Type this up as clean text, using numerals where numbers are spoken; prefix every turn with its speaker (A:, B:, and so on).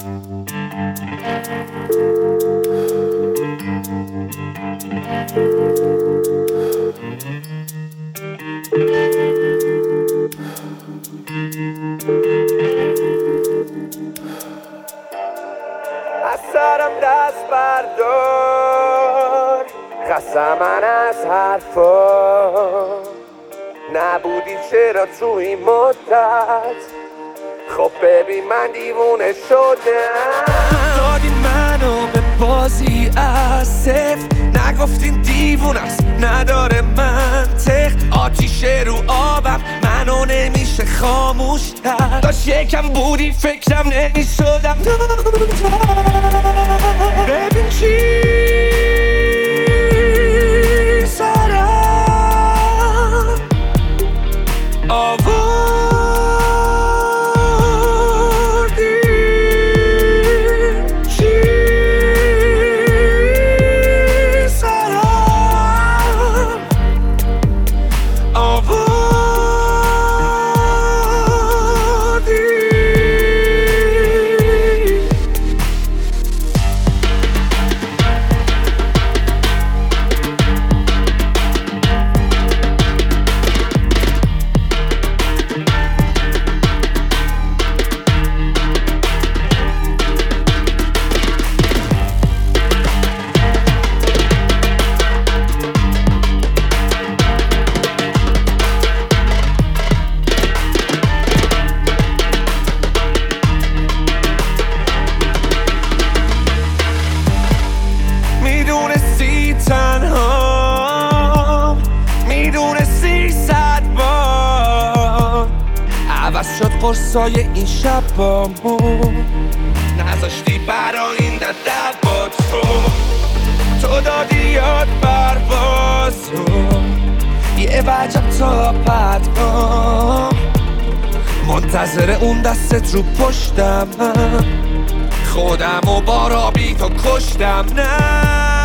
A: از سرم دست بردار، خستم من از حرفا. نبودی چرا تو این مدت؟ خب ببین من دیوونه شدم.
B: دادی منو به بازی از صفر، نگفتین دیوونه است نداره منطق. آتیش رو آبم منو نمیشه خاموش کرد. داشت یکم بودی فکرم نمیشدم. ببین چی سرم آوردی، چی سرم آوردی. میدونستی تنها، میدونستی 100 بار عوض شد قرصای این شبامون. نذاشتی برای این ندب با تو دادی یاد پروازو. یه وجب تا پدگام منتظر اون دستت رو پشتم. خودم و بارا بی تو کشتم. نه